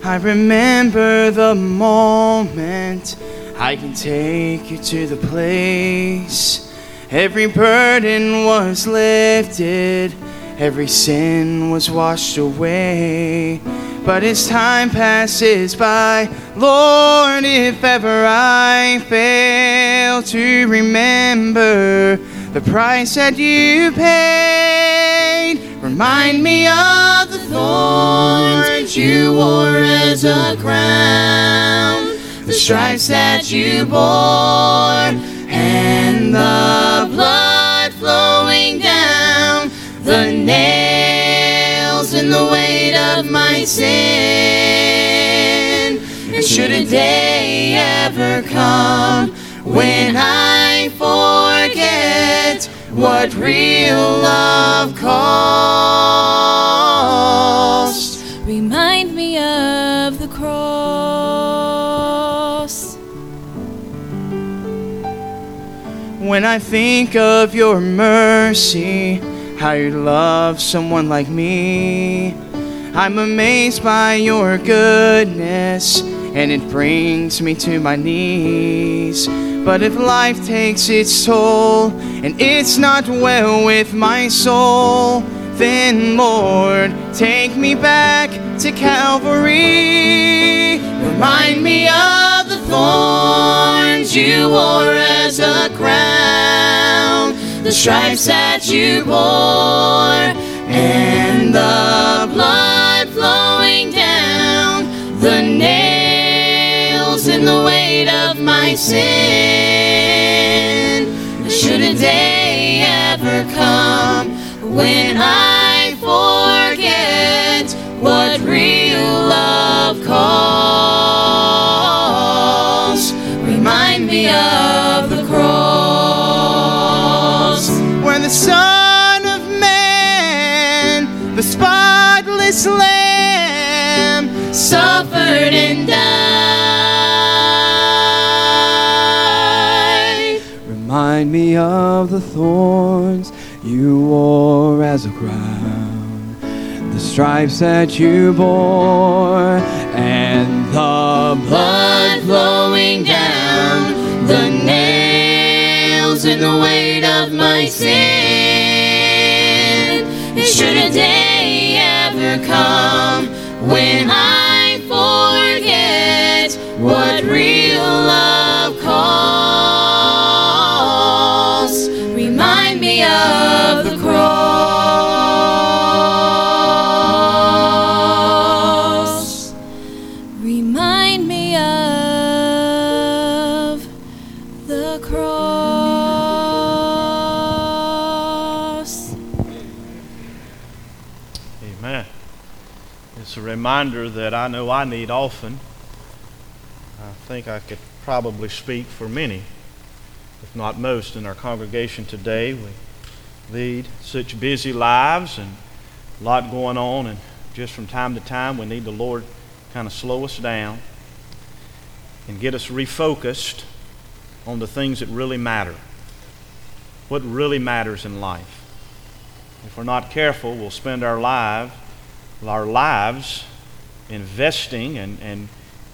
I remember the moment I can take you to the place. Every burden was lifted, every sin was washed away. But as time passes by, Lord, if ever I fail to remember the price that you paid, remind me of the thorns you wore as a crown, the stripes that you bore, and the blood flowing down, the nails and the weight of my sin. And should a day ever come when I forget what real love cost, remind me of the cross. When I think of your mercy, how you love someone like me, I'm amazed by your goodness, and it brings me to my knees. But if life takes its toll, and it's not well with my soul, then Lord, take me back to Calvary. Remind me of the thorns you wore as a crown, the stripes that you bore, and the blood flowing down, the nails and the weight of my sin. Should a day ever come when I forget what real love costs, remind me of the cross, where the Son of Man, the spotless Lamb, suffered and died. Remind me of the thorns you wore as a crown, the stripes that you bore, and the blood flowing down, the nails and the weight of my sin. And should a day ever come when I forget what real love costs, remind me of the cross, remind me of the cross. Amen. It's a reminder that I know I need often. I think I could probably speak for many, if not most, in our congregation today. We lead such busy lives and a lot going on, and just from time to time we need the Lord kind of slow us down and get us refocused on the things that really matter, what really matters in life. If we're not careful, we'll spend our lives investing and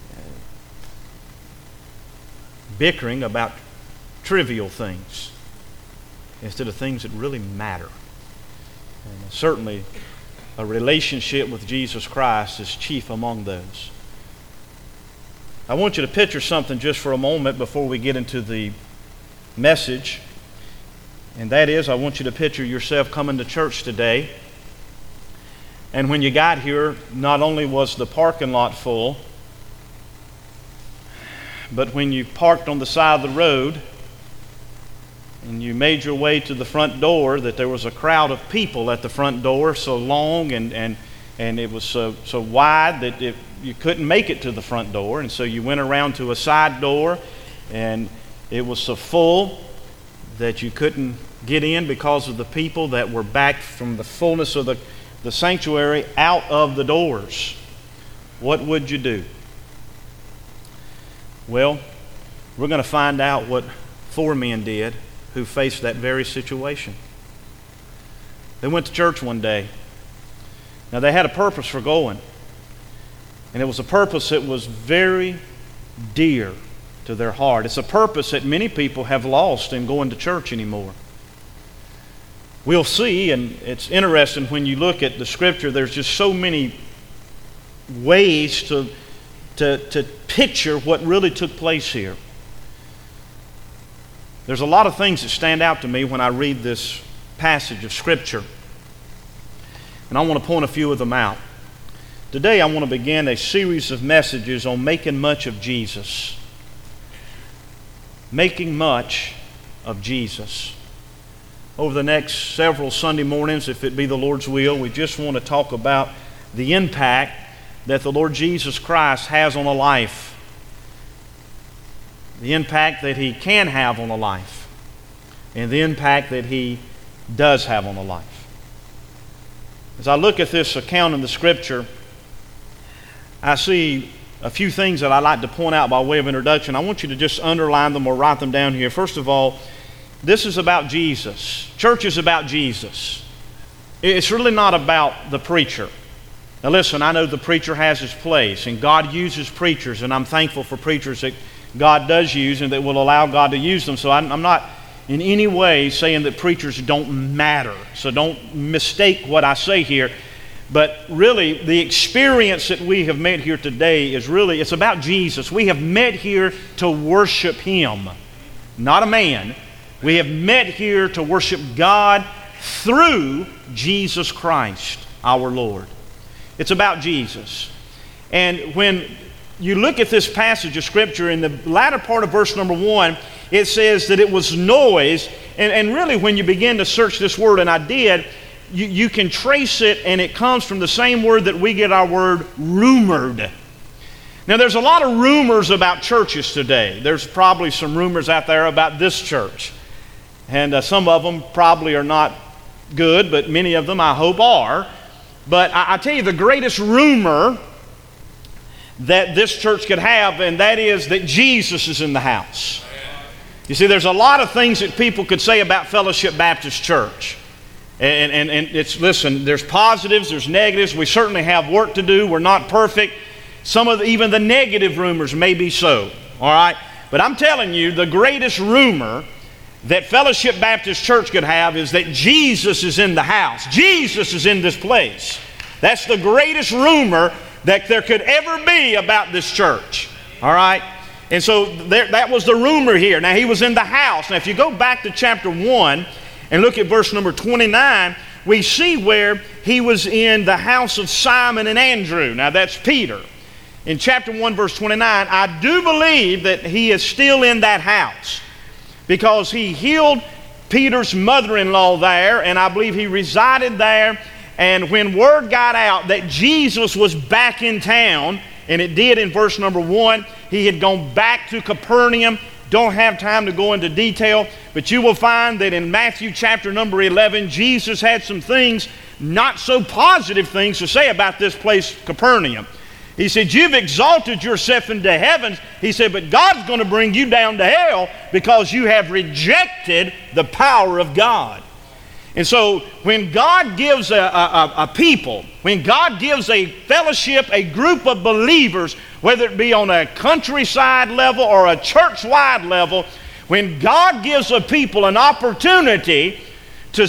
bickering about trivial things instead of things that really matter. And certainly a relationship with Jesus Christ is chief among those. I want you to picture something just for a moment before we get into the message. And that is, I want you to picture yourself coming to church today. And when you got here, not only was the parking lot full, but when you parked on the side of the road and you made your way to the front door, that there was a crowd of people at the front door, so long and it was so wide that you couldn't make it to the front door. And so you went around to a side door, and it was so full that you couldn't get in because of the people that were back from the fullness of the sanctuary out of the doors. What would you do? Well, we're going to find out what 4 men did who faced that very situation. They went to church one day. Now, they had a purpose for going. And it was a purpose that was very dear to their heart. It's a purpose that many people have lost in going to church anymore. We'll see, and it's interesting when you look at the Scripture, there's just so many ways to picture what really took place here. There's a lot of things that stand out to me when I read this passage of Scripture. And I want to point a few of them out. Today I want to begin a series of messages on making much of Jesus. Making much of Jesus. Over the next several Sunday mornings, if it be the Lord's will, we just want to talk about the impact that the Lord Jesus Christ has on a life. The impact that He can have on a life. And the impact that He does have on a life. As I look at this account in the Scripture, I see a few things that I'd like to point out by way of introduction. I want you to just underline them or write them down here. First of all, this is about Jesus. Church is about Jesus. It's really not about the preacher. Now listen, I know the preacher has his place, and God uses preachers, and I'm thankful for preachers that God does use and that will allow God to use them. So I'm not in any way saying that preachers don't matter. So don't mistake what I say here. But really, the experience that we have met here today is really, it's about Jesus. We have met here to worship Him, not a man. We have met here to worship God through Jesus Christ, our Lord. It's about Jesus. And when you look at this passage of Scripture, in the latter part of verse number 1, it says that it was noise. And really, when you begin to search this word, and I did, you can trace it, and it comes from the same word that we get our word rumored. Now, there's a lot of rumors about churches today. There's probably some rumors out there about this church. And some of them probably are not good, but many of them I hope are. But I tell you, the greatest rumor that this church could have, and that is that Jesus is in the house. You see, there's a lot of things that people could say about Fellowship Baptist Church. And it's, listen, there's positives, there's negatives. We certainly have work to do. We're not perfect. Some of even the negative rumors may be so. All right? But I'm telling you, the greatest rumor that Fellowship Baptist Church could have is that Jesus is in the house. Jesus is in this place. That's the greatest rumor that there could ever be about this church. All right? And so that was the rumor here. Now, He was in the house. Now, if you go back to chapter 1 and look at verse number 29, we see where He was in the house of Simon and Andrew. Now, that's Peter. In chapter 1, verse 29, I do believe that He is still in that house, because He healed Peter's mother-in-law there, and I believe He resided there. And when word got out that Jesus was back in town, and it did in verse number 1, He had gone back to Capernaum. Don't have time to go into detail, but you will find that in Matthew chapter number 11, Jesus had some things, not so positive things, to say about this place, Capernaum. He said, you've exalted yourself into heavens. He said, but God's going to bring you down to hell because you have rejected the power of God. And so when God gives a people, when God gives a fellowship, a group of believers, whether it be on a countryside level or a church-wide level, when God gives a people an opportunity to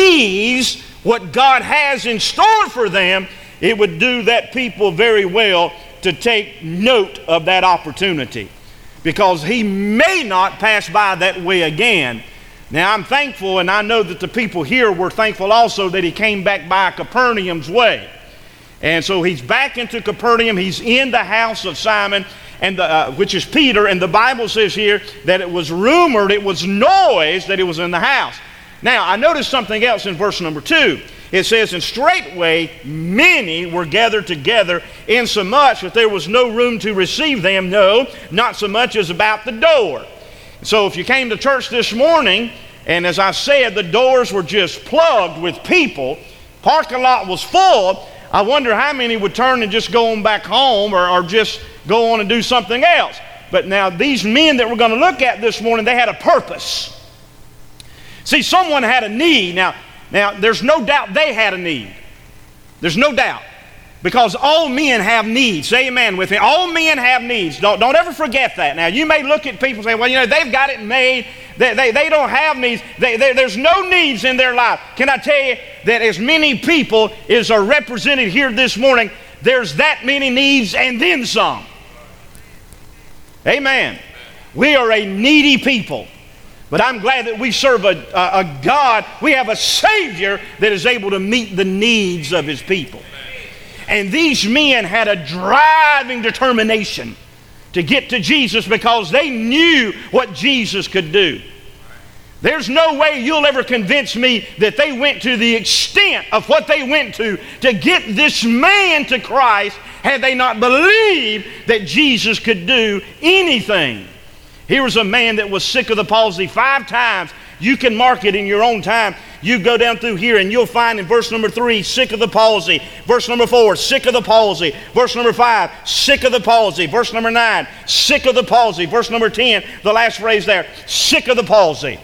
seize what God has in store for them, it would do that people very well to take note of that opportunity, because He may not pass by that way again. Now, I'm thankful, and I know that the people here were thankful also, that He came back by Capernaum's way. And so He's back into Capernaum. He's in the house of Simon, and which is Peter, and the Bible says here that it was rumored, it was noise that He was in the house. Now, I noticed something else in verse number 2. It says, and straightway many were gathered together, insomuch that there was no room to receive them, no, not so much as about the door. So if you came to church this morning, and as I said, the doors were just plugged with people, parking lot was full, I wonder how many would turn and just go on back home, or just go on and do something else. But now these men that we're going to look at this morning, they had a purpose. See, someone had a need. Now, there's no doubt they had a need. There's no doubt. Because all men have needs. Say amen with me. All men have needs. Don't ever forget that. Now, you may look at people and say, well, you know, they've got it made. They don't have needs. There's no needs in their life. Can I tell you that as many people as are represented here this morning, there's that many needs and then some. Amen. We are a needy people. But I'm glad that we serve a God. We have a Savior that is able to meet the needs of His people. And these men had a driving determination to get to Jesus because they knew what Jesus could do. There's no way you'll ever convince me that they went to the extent of what they went to get this man to Christ had they not believed that Jesus could do anything. Here was a man that was sick of the palsy 5 times. You can mark it in your own time. You go down through here and you'll find in verse number 3, sick of the palsy. Verse number 4, sick of the palsy. Verse number 5, sick of the palsy. Verse number 9, sick of the palsy. Verse number 10, the last phrase there, sick of the palsy.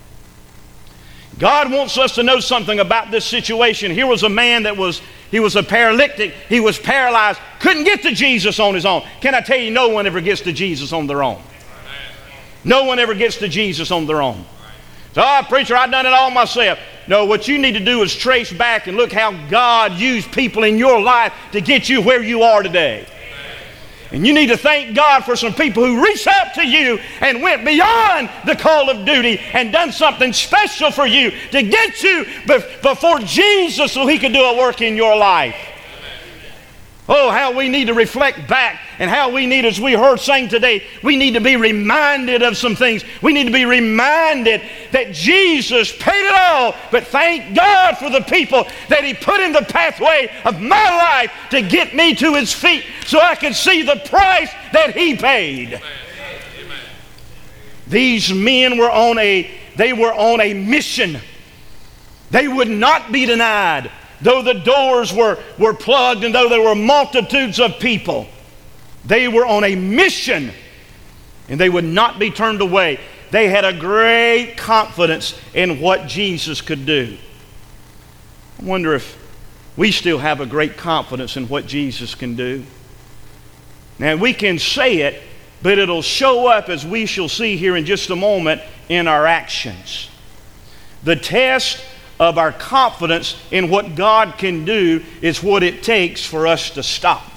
God wants us to know something about this situation. Here was a man he was a paralytic. He was paralyzed. Couldn't get to Jesus on his own. Can I tell you, no one ever gets to Jesus on their own. No one ever gets to Jesus on their own. So, preacher, I've done it all myself. No, what you need to do is trace back and look how God used people in your life to get you where you are today. And you need to thank God for some people who reached out to you and went beyond the call of duty and done something special for you to get you before Jesus so He could do a work in your life. Oh, how we need to reflect back and how we need, as we heard sang today, we need to be reminded of some things. We need to be reminded that Jesus paid it all, but thank God for the people that He put in the pathway of my life to get me to His feet so I could see the price that He paid. Amen. These men were on a mission. They would not be denied. Though the doors were plugged and though there were multitudes of people, they were on a mission and they would not be turned away. They had a great confidence in what Jesus could do. I wonder if we still have a great confidence in what Jesus can do. Now, we can say it, but it'll show up, as we shall see here in just a moment, in our actions. The test of our confidence in what God can do is what it takes for us to stop.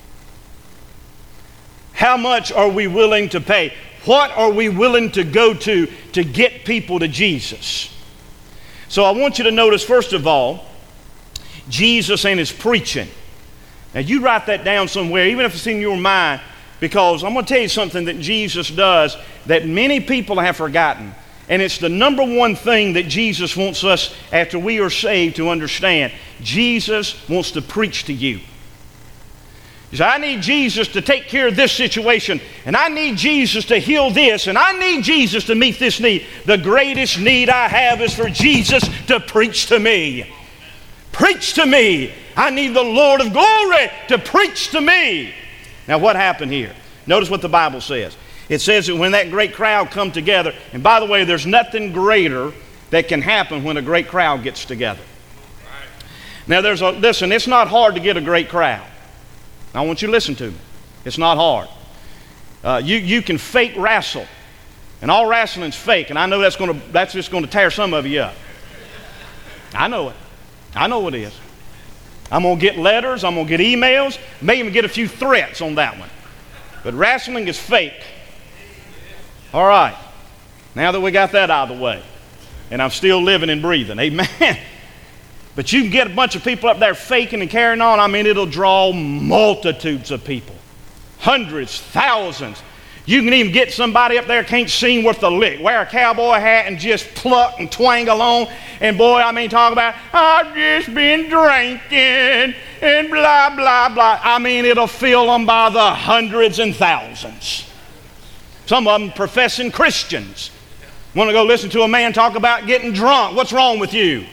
How much are we willing to pay? What are we willing to go to get people to Jesus? So I want you to notice, first of all, Jesus and His preaching. Now you write that down somewhere, even if it's in your mind, because I'm going to tell you something that Jesus does that many people have forgotten. And it's the number one thing that Jesus wants us, after we are saved, to understand. Jesus wants to preach to you. He said, I need Jesus to take care of this situation, and I need Jesus to heal this, and I need Jesus to meet this need. The greatest need I have is for Jesus to preach to me. Preach to me. I need the Lord of glory to preach to me. Now what happened here? Notice what the Bible says. It says that when that great crowd come together, and by the way, there's nothing greater that can happen when a great crowd gets together. Now listen, it's not hard to get a great crowd. I want you to listen to me. It's not hard. You can fake wrestle, and all wrestling's fake, and I know that's just going to tear some of you up. I know it. I know it is. I'm going to get letters, I'm going to get emails, may even get a few threats on that one. But wrestling is fake. All right, now that we got that out of the way, and I'm still living and breathing, amen. But you can get a bunch of people up there faking and carrying on. I mean, it'll draw multitudes of people, hundreds, thousands. You can even get somebody up there can't sing worth a lick, wear a cowboy hat and just pluck and twang along. And boy, I mean, talk about, I've just been drinking and blah, blah, blah. I mean, it'll fill them by the hundreds and thousands. Some of them professing Christians want to go listen to a man talk about getting drunk. What's wrong with you?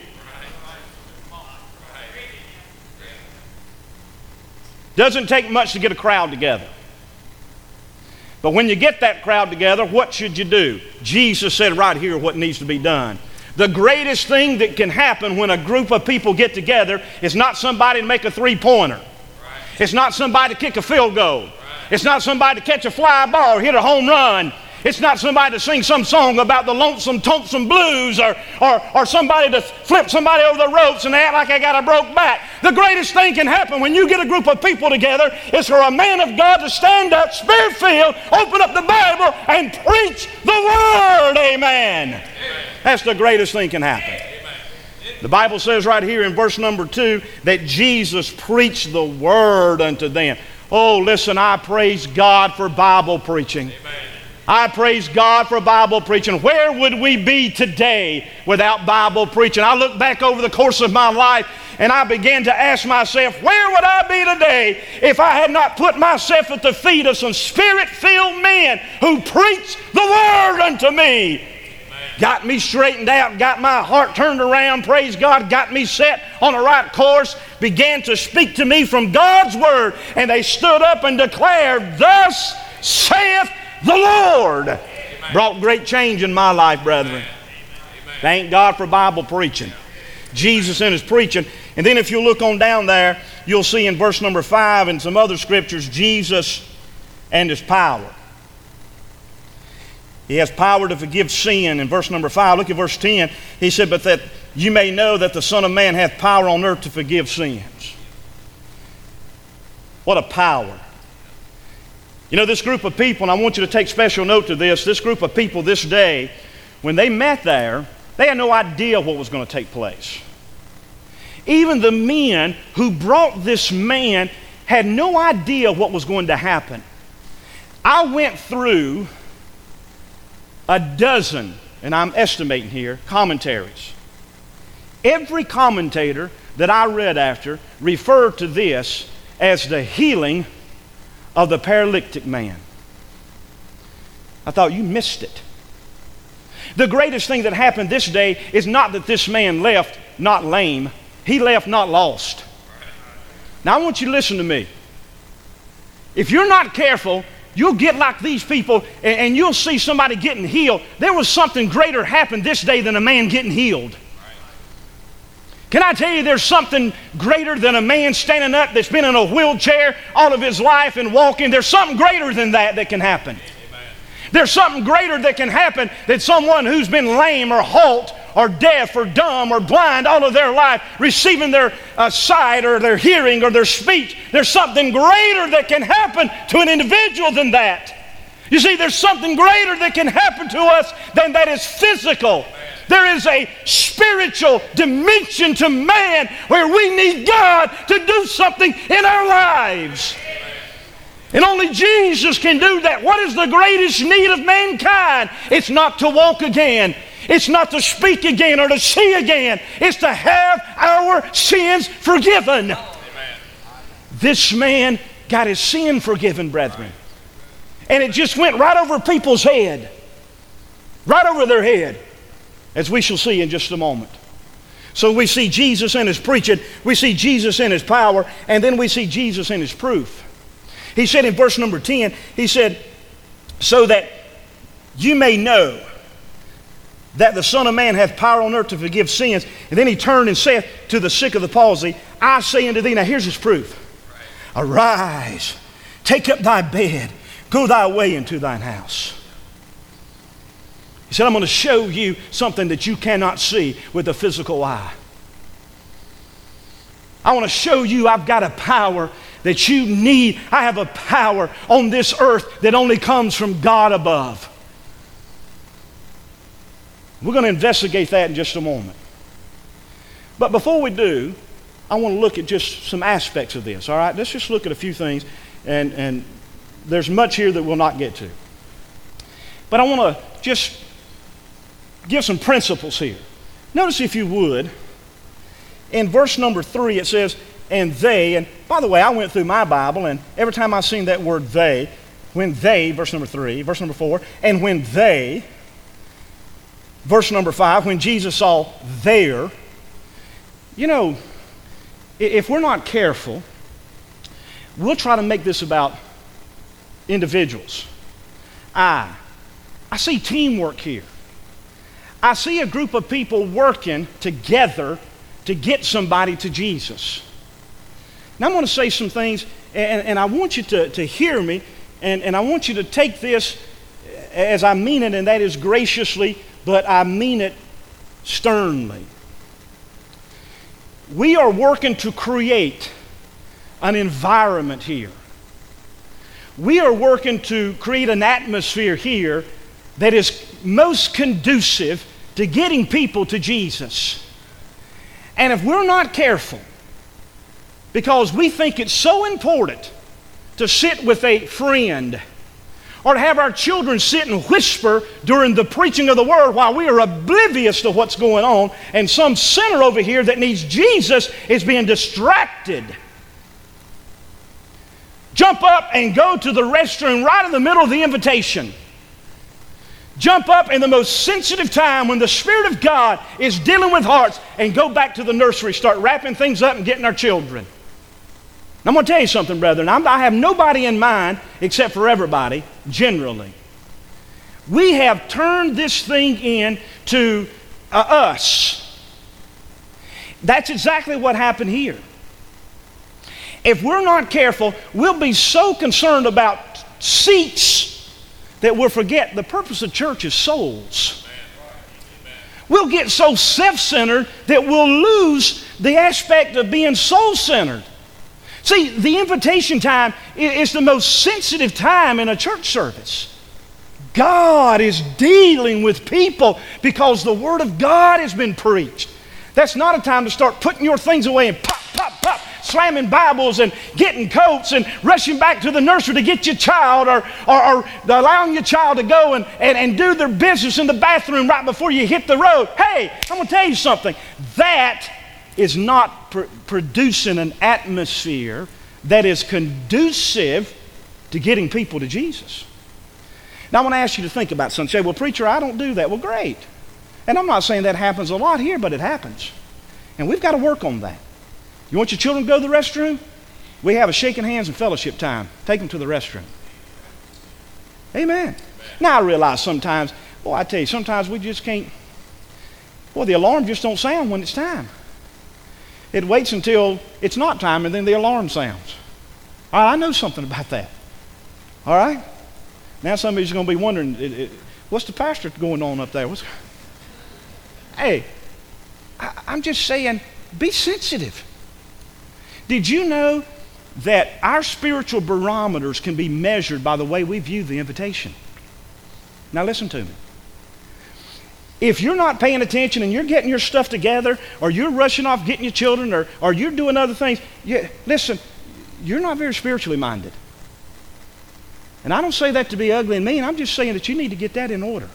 Doesn't take much to get a crowd together. But when you get that crowd together, what should you do? Jesus said right here what needs to be done. The greatest thing that can happen when a group of people get together is not somebody to make a three-pointer. It's not somebody to kick a field goal. It's not somebody to catch a fly ball or hit a home run. It's not somebody to sing some song about the lonesome, tonesome blues or somebody to flip somebody over the ropes and act like I got a broke back. The greatest thing can happen when you get a group of people together is for a man of God to stand up, spirit-filled, open up the Bible, and preach the Word. Amen. That's the greatest thing can happen. The Bible says right here in verse number 2 that Jesus preached the Word unto them. Oh, listen, I praise God for Bible preaching. I praise God for Bible preaching. Where would we be today without Bible preaching? I look back over the course of my life and I began to ask myself, where would I be today if I had not put myself at the feet of some spirit-filled men who preached the Word unto me? Got me straightened out, got my heart turned around, praise God, got me set on the right course, began to speak to me from God's Word, and they stood up and declared, "Thus saith the Lord." Amen. Brought great change in my life, brethren. Amen. Thank God for Bible preaching. Jesus and His preaching. And then if you look on down there, you'll see in verse number 5 and some other scriptures, Jesus and His power. He has power to forgive sin. In verse number 5, look at verse 10. He said, "But that you may know that the Son of Man hath power on earth to forgive sins." What a power. You know, this group of people, and I want you to take special note to this group of people this day, when they met there, they had no idea what was going to take place. Even the men who brought this man had no idea what was going to happen. I went through a dozen, and I'm estimating here, commentaries. Every commentator that I read after referred to this as the healing of the paralytic man. I thought, you missed it. The greatest thing that happened this day is not that this man left not lame. He left not lost. Now I want you to listen to me. If you're not careful, you'll get like these people and you'll see somebody getting healed. There was something greater happened this day than a man getting healed. Can I tell you there's something greater than a man standing up that's been in a wheelchair all of his life and walking? There's something greater than that can happen. Amen. There's something greater that can happen than someone who's been lame or halt or deaf or dumb or blind all of their life receiving their sight or their hearing or their speech. There's something greater that can happen to an individual than that. You see, there's something greater that can happen to us than that is physical. There is a spiritual dimension to man where we need God to do something in our lives. And only Jesus can do that. What is the greatest need of mankind? It's not to walk again. It's not to speak again or to see again. It's to have our sins forgiven. Amen. This man got his sin forgiven, brethren. And it just went right over people's head. Right over their head. As we shall see in just a moment. So we see Jesus and His preaching, we see Jesus and His power, and then we see Jesus and His proof. He said in verse number 10, He said, "So that you may know that the Son of Man hath power on earth to forgive sins." And then He turned and said to the sick of the palsy, "I say unto thee," now here's His proof, "Arise, take up thy bed, go thy way into thine house." He said, I'm going to show you something that you cannot see with the physical eye. I want to show you I've got a power that you need. I have a power on this earth that only comes from God above. We're going to investigate that in just a moment. But before we do, I want to look at just some aspects of this, all right? Let's just look at a few things, and there's much here that we'll not get to. But I want to just give some principles here. Notice, if you would, in verse number 3 it says, "And they," and by the way, I went through my Bible, and every time I seen that word "they," when they, verse number 3, verse number 4, and when they, verse number 5, when Jesus saw there, you know, if we're not careful, we'll try to make this about individuals. I see teamwork here. I see a group of people working together to get somebody to Jesus. Now I'm going to say some things, and I want you to hear me, and I want you to take this as I mean it, and that is graciously, but I mean it sternly. We are working to create an environment here. We are working to create an atmosphere here that is most conducive to getting people to Jesus. And if we're not careful, because we think it's so important to sit with a friend or to have our children sit and whisper during the preaching of the Word while we are oblivious to what's going on, and some sinner over here that needs Jesus is being distracted. Jump up and go to the restroom right in the middle of the invitation. Jump up in the most sensitive time when the Spirit of God is dealing with hearts, and go back to the nursery, start wrapping things up and getting our children. I'm going to tell you something, brethren. I have nobody in mind except for everybody, generally. We have turned this thing into us. That's exactly what happened here. If we're not careful, we'll be so concerned about seats that we'll forget the purpose of church is souls. We'll get so self-centered that we'll lose the aspect of being soul-centered. See, the invitation time is the most sensitive time in a church service. God is dealing with people because the Word of God has been preached. That's not a time to start putting your things away and pop, pop, pop, slamming Bibles and getting coats and rushing back to the nursery to get your child, or allowing your child to go and do their business in the bathroom right before you hit the road. Hey, I'm going to tell you something. That is not producing an atmosphere that is conducive to getting people to Jesus. Now I want to ask you to think about something. Say, well, preacher, I don't do that. Well, great. And I'm not saying that happens a lot here, but it happens. And we've got to work on that. You want your children to go to the restroom? We have a shaking hands and fellowship time. Take them to the restroom. Amen. Now I realize sometimes, I tell you, sometimes we just can't, the alarm just don't sound when it's time. It waits until it's not time, and then the alarm sounds. All right, I know something about that. All right? Now somebody's going to be wondering, what's the pastor going on up there? Hey, I'm just saying, be sensitive. Did you know that our spiritual barometers can be measured by the way we view the invitation? Now listen to me. If you're not paying attention and you're getting your stuff together, or you're rushing off getting your children, or you're doing other things, listen, you're not very spiritually minded. And I don't say that to be ugly and mean. I'm just saying that you need to get that in order.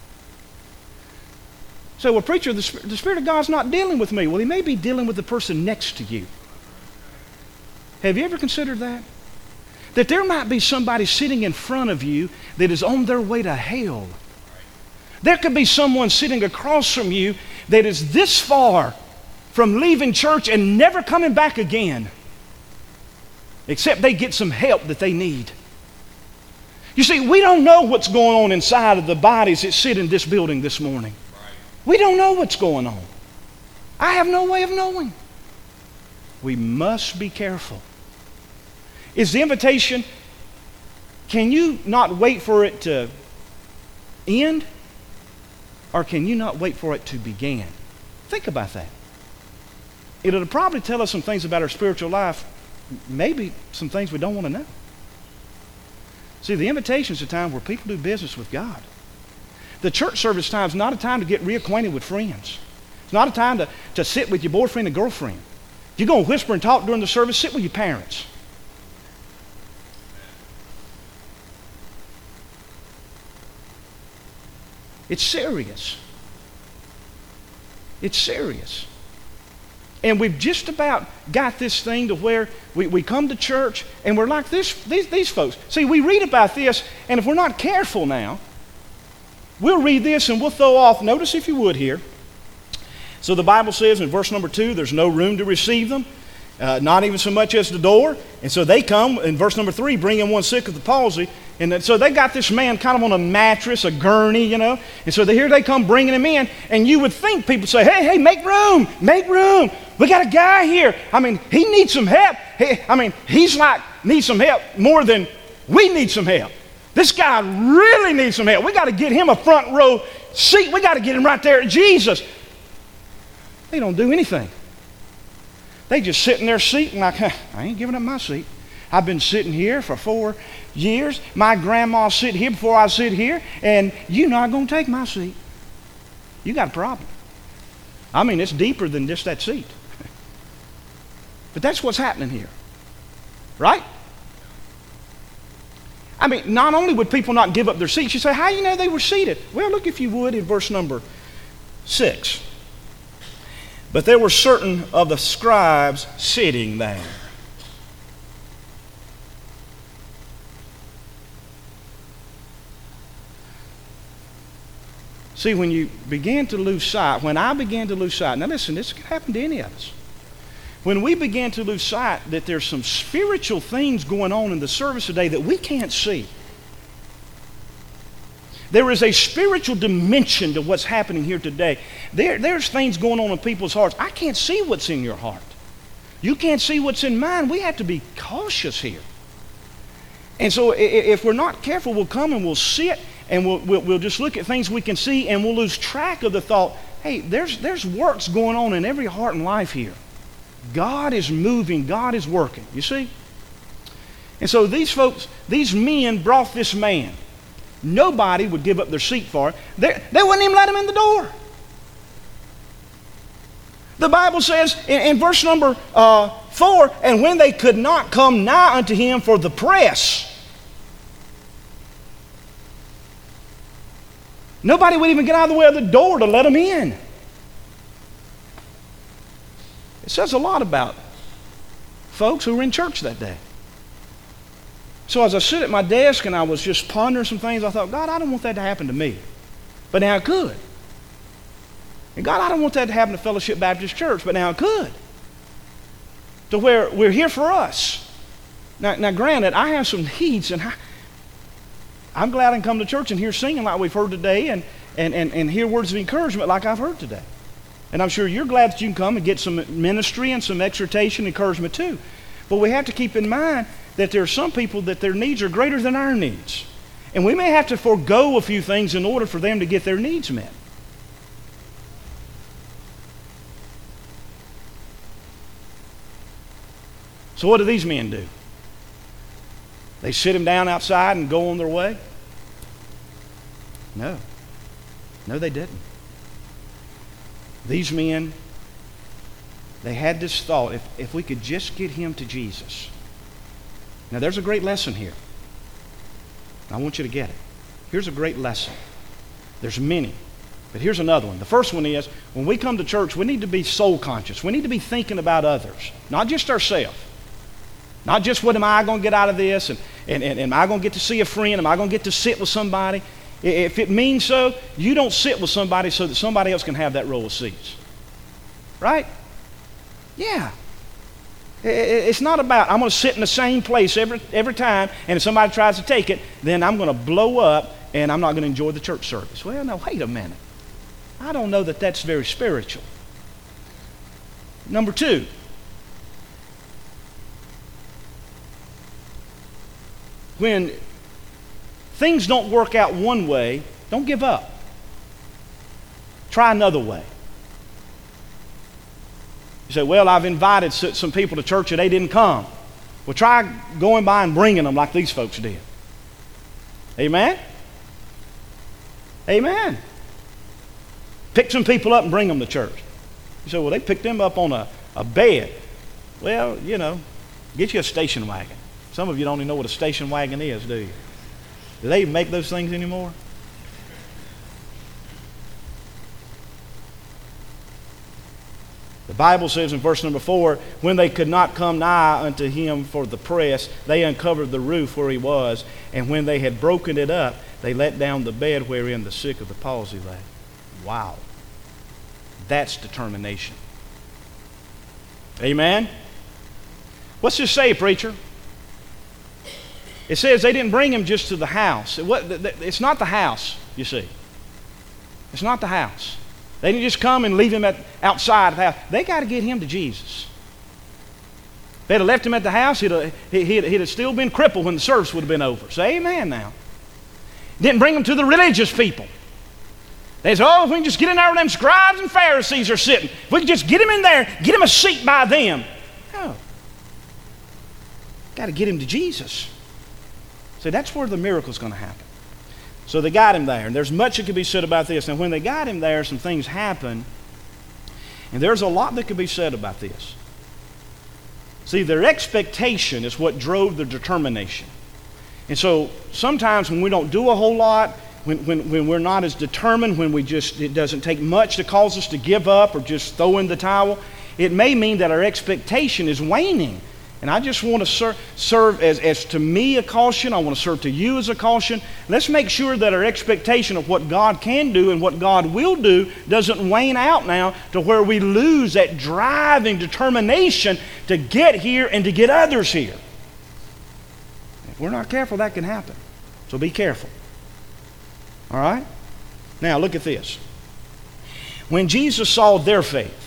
So, well, preacher, the Spirit of God's not dealing with me. Well, He may be dealing with the person next to you. Have you ever considered that? That there might be somebody sitting in front of you that is on their way to hell. There could be someone sitting across from you that is this far from leaving church and never coming back again, except they get some help that they need. You see, we don't know what's going on inside of the bodies that sit in this building this morning. We don't know what's going on. I have no way of knowing. We must be careful. Is the invitation, can you not wait for it to end? Or can you not wait for it to begin? Think about that. It'll probably tell us some things about our spiritual life, maybe some things we don't want to know. See, the invitation is a time where people do business with God. The church service time is not a time to get reacquainted with friends. It's not a time to sit with your boyfriend and girlfriend. If you're going to whisper and talk during the service, sit with your parents. It's serious. It's serious. And we've just about got this thing to where we come to church and we're like these folks. See, we read about this, and if we're not careful now, we'll read this and we'll throw off, notice if you would here. So the Bible says in verse number 2, there's no room to receive them. not even so much as the door. And so they come, in verse number 3, bringing one sick of the palsy. And so they got this man kind of on a mattress, a gurney, you know. And so here they come bringing him in. And you would think people say, hey, make room, make room. We got a guy here. I mean, he needs some help. He's like, needs some help more than we need some help. This guy really needs some help. We got to get him a front row seat. We got to get him right there at Jesus. They don't do anything. They just sit in their seat and like, I ain't giving up my seat. I've been sitting here for 4 years. My grandma sit here before I sit here, and you're not going to take my seat. You got a problem. I mean, it's deeper than just that seat. But that's what's happening here. Right? I mean, not only would people not give up their seats, you say, how do you know they were seated? Well, look if you would in verse number 6. But there were certain of the scribes sitting there. See, when you begin to lose sight, when I began to lose sight, now listen, this can happen to any of us. When we begin to lose sight that there's some spiritual things going on in the service today that we can't see. There is a spiritual dimension to what's happening here today. There's things going on in people's hearts. I can't see what's in your heart. You can't see what's in mine. We have to be cautious here. And so if we're not careful, we'll come and we'll sit and we'll just look at things we can see and we'll lose track of the thought, hey, there's works going on in every heart and life here. God is moving. God is working. You see? And so these folks, these men brought this man. Nobody would give up their seat for it. They wouldn't even let him in the door. The Bible says in verse number 4, and when they could not come nigh unto him for the press. Nobody would even get out of the way of the door to let him in. It says a lot about folks who were in church that day. So as I sit at my desk and I was just pondering some things, I thought, God, I don't want that to happen to me. But now it could. And God, I don't want that to happen to Fellowship Baptist Church, but now it could. To where we're here for us. Now granted, I have some needs, and I'm glad I can come to church and hear singing like we've heard today and hear words of encouragement like I've heard today. And I'm sure you're glad that you can come and get some ministry and some exhortation and encouragement too. But we have to keep in mind that there are some people that their needs are greater than our needs. And we may have to forego a few things in order for them to get their needs met. So what do these men do? They sit him down outside and go on their way? No. No, they didn't. These men, they had this thought, if we could just get him to Jesus. Now there's a great lesson here. I want you to get it. Here's a great lesson. There's many, but here's another one. The first one is, when we come to church, we need to be soul conscious. We need to be thinking about others, not just ourselves. Not just what am I going to get out of this, and am I going to get to see a friend, am I going to get to sit with somebody? If it means so, you don't sit with somebody so that somebody else can have that row of seats. Right? Yeah. It's not about, I'm going to sit in the same place every time, and if somebody tries to take it, then I'm going to blow up, and I'm not going to enjoy the church service. Well, no, wait a minute. I don't know that that's very spiritual. Number 2. When things don't work out one way, don't give up. Try another way. You say, well, I've invited some people to church and they didn't come. Well, try going by and bringing them like these folks did. Amen? Amen. Pick some people up and bring them to church. You say, well, they picked them up on a bed. Well, you know, get you a station wagon. Some of you don't even know what a station wagon is, do you? Do they even make those things anymore? The Bible says in verse number 4, when they could not come nigh unto him for the press, they uncovered the roof where he was, and when they had broken it up, they let down the bed wherein the sick of the palsy lay. Wow. That's determination. Amen? What's this say, preacher? It says they didn't bring him just to the house. It's not the house, you see. It's not the house. They didn't just come and leave him outside of the house. They got to get him to Jesus. If they'd have left him at the house, he'd have still been crippled when the service would have been over. Say amen now. Didn't bring him to the religious people. They said, oh, if we can just get in there where them scribes and Pharisees are sitting. If we can just get him in there, get him a seat by them. No. Got to get him to Jesus. See, that's where the miracle's going to happen. So they got him there, and there's much that could be said about this. Now, when they got him there, some things happened, and there's a lot that could be said about this. See, their expectation is what drove their determination. And so sometimes when we don't do a whole lot, when we're not as determined, it doesn't take much to cause us to give up or just throw in the towel, it may mean that our expectation is waning. And I just want to serve as to me a caution. I want to serve to you as a caution. Let's make sure that our expectation of what God can do and what God will do doesn't wane out now to where we lose that driving determination to get here and to get others here. If we're not careful, that can happen. So be careful. All right? Now look at this. When Jesus saw their faith,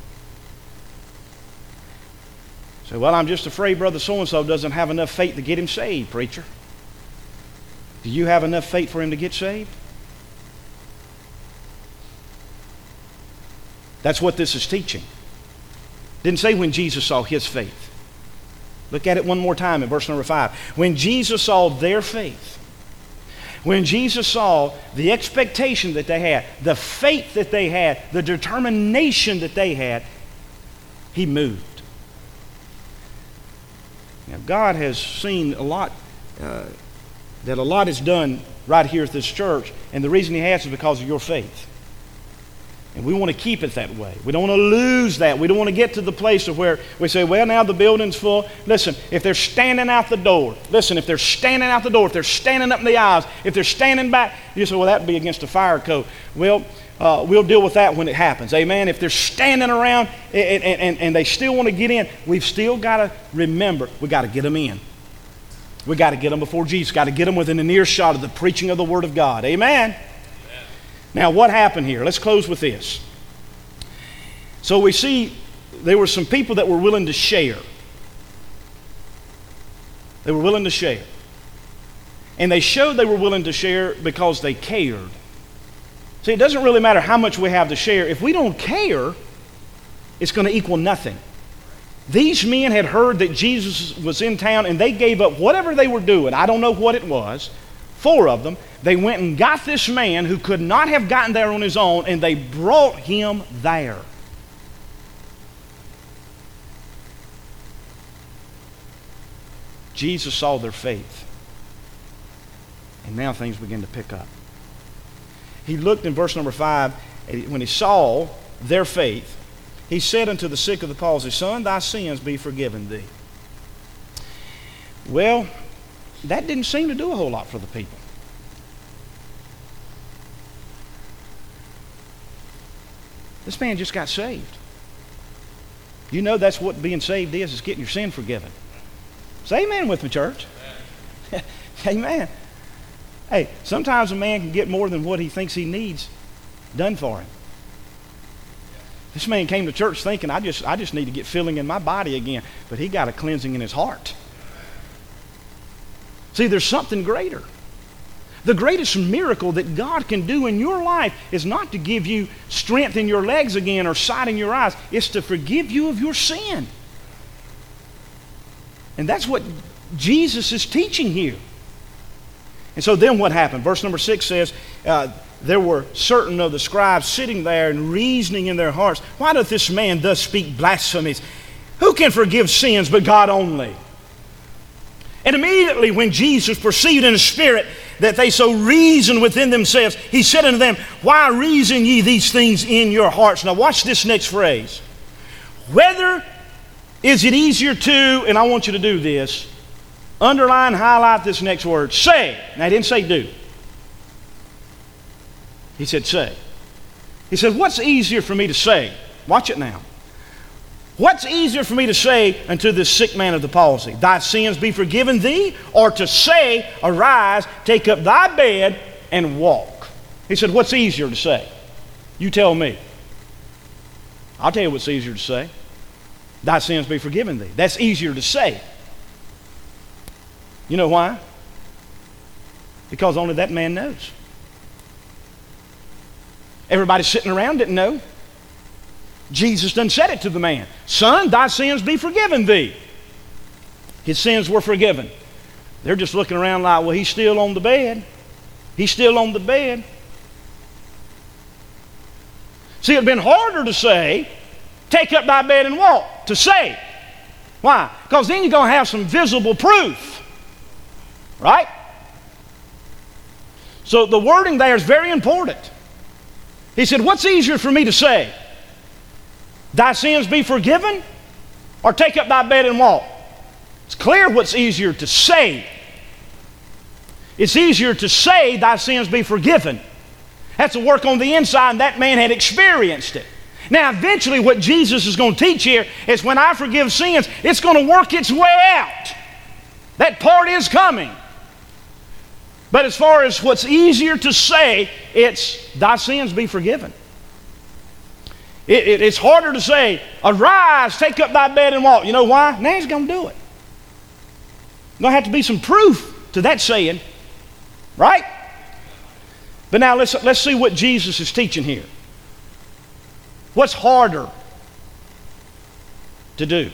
say, well, I'm just afraid Brother so-and-so doesn't have enough faith to get him saved, preacher. Do you have enough faith for him to get saved? That's what this is teaching. Didn't say when Jesus saw his faith. Look at it one more time in verse number 5. When Jesus saw their faith, when Jesus saw the expectation that they had, the faith that they had, the determination that they had, he moved. Now, God has seen a lot, that a lot is done right here at this church, and the reason he has is because of your faith. And we want to keep it that way. We don't want to lose that. We don't want to get to the place of where we say, well, now the building's full. Listen, if they're standing out the door, if they're standing up in the aisles, if they're standing back, you say, well, that would be against the fire code. Well, we'll deal with that when it happens. Amen? If they're standing around and they still want to get in, we've still got to remember, we got to get them in. We got to get them before Jesus. Got to get them within an earshot of the preaching of the Word of God. Amen? Now, what happened here? Let's close with this. So we see there were some people that were willing to share. They were willing to share. And they showed they were willing to share because they cared. See, it doesn't really matter how much we have to share. If we don't care, it's going to equal nothing. These men had heard that Jesus was in town, and they gave up whatever they were doing. I don't know what it was. 4 of them. They went and got this man who could not have gotten there on his own, and they brought him there. Jesus saw their faith. And now things begin to pick up. He looked in verse number 5, when he saw their faith, he said unto the sick of the palsy, Son, thy sins be forgiven thee. Well, that didn't seem to do a whole lot for the people. This man just got saved. You know that's what being saved is getting your sin forgiven. Say amen with me, church. Amen. Hey, sometimes a man can get more than what he thinks he needs done for him. This man came to church thinking, I just need to get filling in my body again. But he got a cleansing in his heart. See, there's something greater. The greatest miracle that God can do in your life is not to give you strength in your legs again or sight in your eyes. It's to forgive you of your sin. And that's what Jesus is teaching here. And so then what happened? Verse number 6 says, there were certain of the scribes sitting there and reasoning in their hearts, why doth this man thus speak blasphemies? Who can forgive sins but God only? And immediately when Jesus perceived in his spirit that they so reasoned within themselves, he said unto them, Why reason ye these things in your hearts? Now watch this next phrase. Whether is it easier to, and I want you to do this, underline, highlight this next word, say. Now he didn't say do. He said say. He said, what's easier for me to say? Watch it now. What's easier for me to say unto this sick man of the palsy, thy sins be forgiven thee, or to say, arise, take up thy bed, and walk? He said, what's easier to say? You tell me. I'll tell you what's easier to say. Thy sins be forgiven thee. That's easier to say. You know why? Because only that man knows. Everybody sitting around didn't know. Jesus done said it to the man. Son, thy sins be forgiven thee. His sins were forgiven. They're just looking around like, well, he's still on the bed. He's still on the bed. See, it'd been harder to say, take up thy bed and walk, to say. Why? Because then you're going to have some visible proof. Right? So the wording there is very important. He said, what's easier for me to say? Thy sins be forgiven, or take up thy bed and walk? It's clear what's easier to say. It's easier to say, thy sins be forgiven. That's a work on the inside, and that man had experienced it. Now, eventually, what Jesus is going to teach here is when I forgive sins, it's going to work its way out. That part is coming. But as far as what's easier to say, it's thy sins be forgiven. It's harder to say, arise, take up thy bed and walk. You know why? Now he's going to do it. There's going to have to be some proof to that saying. Right? But now let's see what Jesus is teaching here. What's harder to do?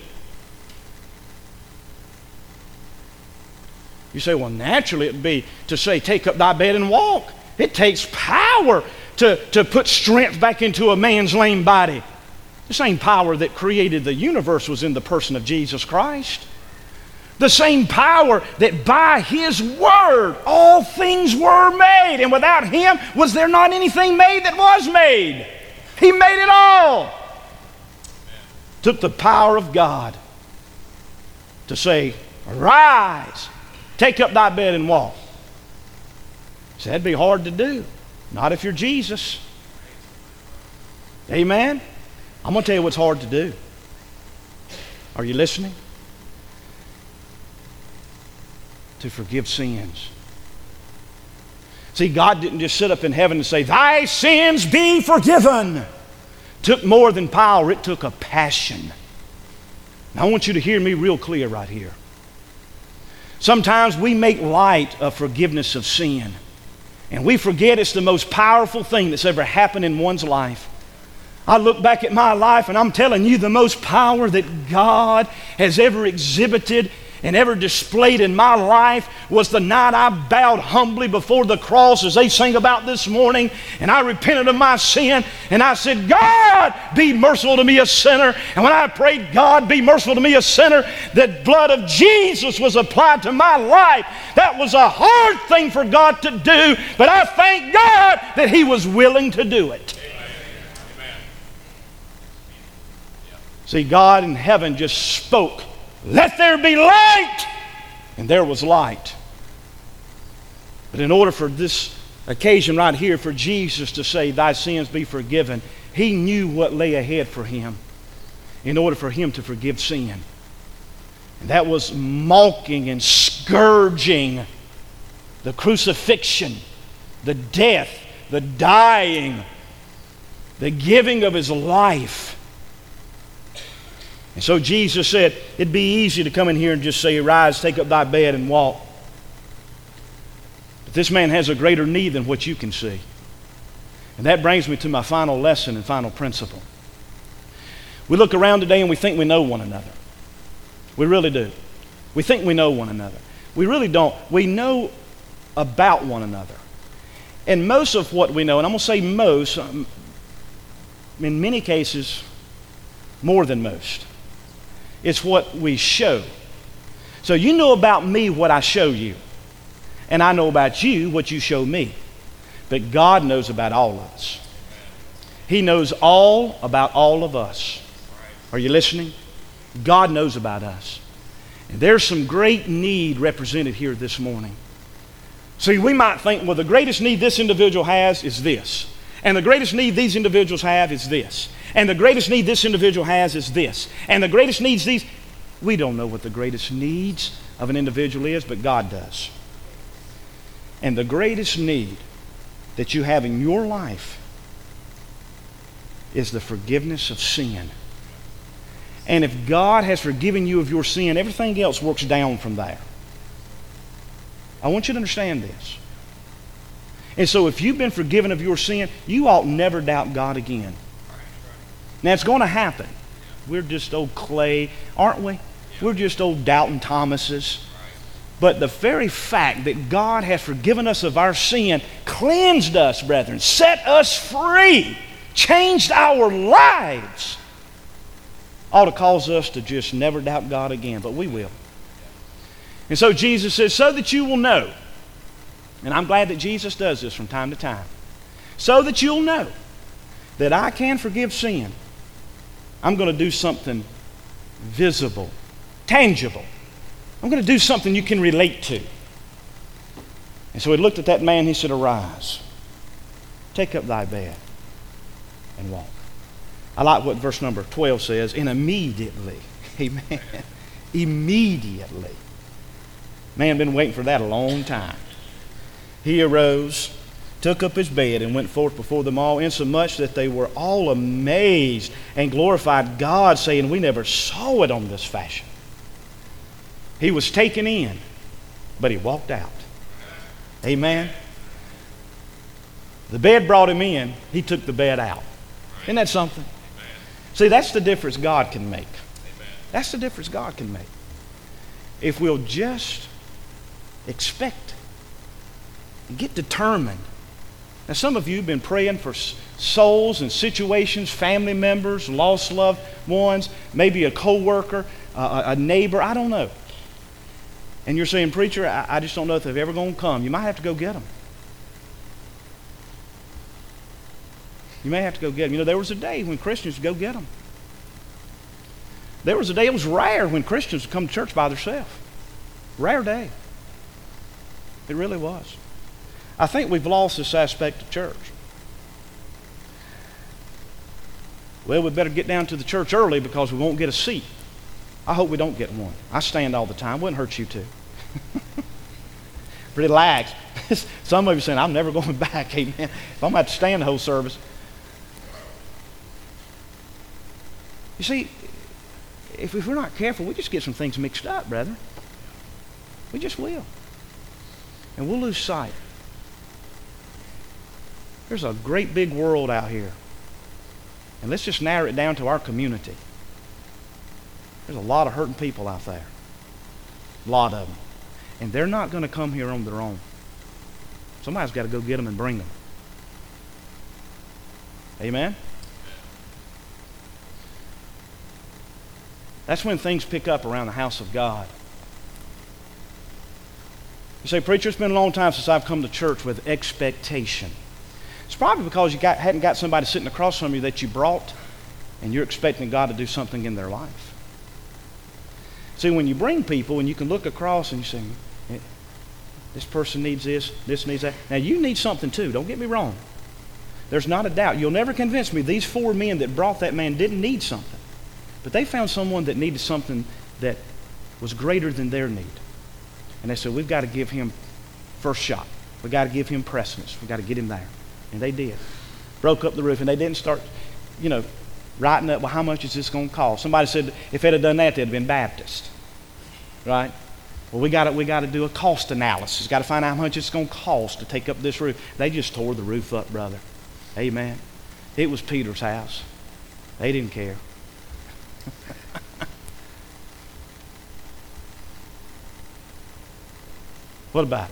You say, well, naturally it would be to say, take up thy bed and walk. It takes power to put strength back into a man's lame body. The same power that created the universe was in the person of Jesus Christ. The same power that by His Word all things were made. And without Him, was there not anything made that was made? He made it all. Took the power of God to say, arise, take up thy bed and walk. So that'd be hard to do. Not if you're Jesus. Amen? I'm going to tell you what's hard to do. Are you listening? To forgive sins. See, God didn't just sit up in heaven and say, thy sins be forgiven. It took more than power. It took a passion. Now, I want you to hear me real clear right here. Sometimes we make light of forgiveness of sin. And we forget it's the most powerful thing that's ever happened in one's life. I look back at my life and I'm telling you the most power that God has ever exhibited and ever displayed in my life was the night I bowed humbly before the cross as they sang about this morning, and I repented of my sin and I said, God, be merciful to me a sinner. And when I prayed, God, be merciful to me a sinner, the blood of Jesus was applied to my life. That was a hard thing for God to do, but I thank God that He was willing to do it. Amen. See, God in heaven just spoke, let there be light, and there was light. But in order for this occasion right here for Jesus to say, thy sins be forgiven, He knew what lay ahead for Him in order for Him to forgive sin. And that was mocking and scourging, the crucifixion, the death, the dying, the giving of His life. And so Jesus said, it'd be easy to come in here and just say, arise, take up thy bed and walk. But this man has a greater need than what you can see. And that brings me to my final lesson and final principle. We look around today and we think we know one another. We really do. We think we know one another. We really don't. We know about one another. And most of what we know, and I'm going to say most, in many cases, more than most, it's what we show. So you know about me what I show you. And I know about you what you show me. But God knows about all of us. He knows all about all of us. Are you listening? God knows about us. And there's some great need represented here this morning. See, we might think, well, the greatest need this individual has is this. And the greatest need these individuals have is this. And the greatest need this individual has is this. And the greatest needs these. We don't know what the greatest needs of an individual is, but God does. And the greatest need that you have in your life is the forgiveness of sin. And if God has forgiven you of your sin, everything else works down from there. I want you to understand this. And so if you've been forgiven of your sin, you ought never doubt God again. Now it's going to happen. We're just old clay, aren't we? We're just old doubting Thomases. But the very fact that God has forgiven us of our sin, cleansed us, brethren, set us free, changed our lives, ought to cause us to just never doubt God again, but we will. And so Jesus says, so that you will know, and I'm glad that Jesus does this from time to time, so that you'll know that I can forgive sin, I'm going to do something visible, tangible. I'm going to do something you can relate to. And so he looked at that man, he said, arise, take up thy bed, and walk. I like what verse number 12 says, and immediately, amen, immediately. Man had been waiting for that a long time. He arose, took up his bed, and went forth before them all, insomuch that they were all amazed and glorified God, saying, we never saw it on this fashion. He was taken in, but he walked out. Amen. The bed brought him in, he took the bed out. Isn't that something? See, that's the difference God can make. That's the difference God can make. If we'll just expect and get determined. Now, some of you have been praying for souls and situations, family members, lost loved ones, maybe a co-worker, a neighbor, I don't know. And you're saying, preacher, I just don't know if they're ever going to come. You might have to go get them. You may have to go get them. You know, there was a day when Christians would go get them. There was a day, it was rare when Christians would come to church by themselves. Rare day. It really was. I think we've lost this aspect of church. Well, we better get down to the church early because we won't get a seat. I hope we don't get one. I stand all the time. Wouldn't hurt you too. Relax. Some of you saying, I'm never going back. Amen. If I'm going to have to stand the whole service. You see, if we're not careful, we just get some things mixed up, brethren. We just will. And we'll lose sight. There's a great big world out here. And let's just narrow it down to our community. There's a lot of hurting people out there. A lot of them. And they're not going to come here on their own. Somebody's got to go get them and bring them. Amen? That's when things pick up around the house of God. You say, preacher, it's been a long time since I've come to church with expectation. It's probably because you hadn't got somebody sitting across from you that you brought and you're expecting God to do something in their life. See, when you bring people and you can look across and you say, this person needs this needs that. Now, you need something too. Don't get me wrong. There's not a doubt. You'll never convince me these 4 men that brought that man didn't need something. But they found someone that needed something that was greater than their need. And they said, we've got to give him first shot. We've got to give him precedence. We've got to get him there. And they did. Broke up the roof. And they didn't start, writing up, well, how much is this going to cost? Somebody said if they'd have done that, they'd have been Baptist. Right? Well, we got to do a cost analysis. Got to find out how much it's going to cost to take up this roof. They just tore the roof up, brother. Amen. It was Peter's house. They didn't care. What about it?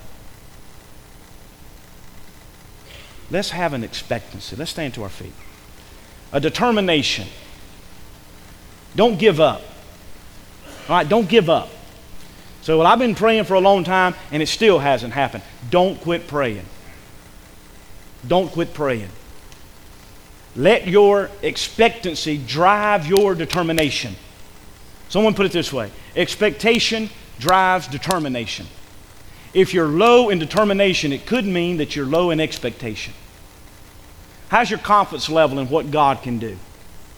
Let's have an expectancy. Let's stand to our feet. A determination. Don't give up. All right, don't give up. So, well, I've been praying for a long time and it still hasn't happened. Don't quit praying. Don't quit praying. Let your expectancy drive your determination. Someone put it this way. Expectation drives determination. If you're low in determination, it could mean that you're low in expectation. How's your confidence level in what God can do?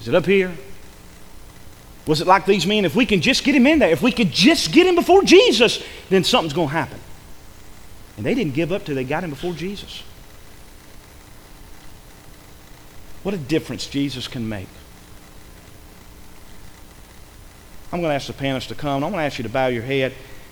Is it up here? Was it like these men? If we can just get him in there, if we could just get him before Jesus, then something's going to happen. And they didn't give up till they got him before Jesus. What a difference Jesus can make. I'm going to ask the panelists to come. I'm going to ask you to bow your head.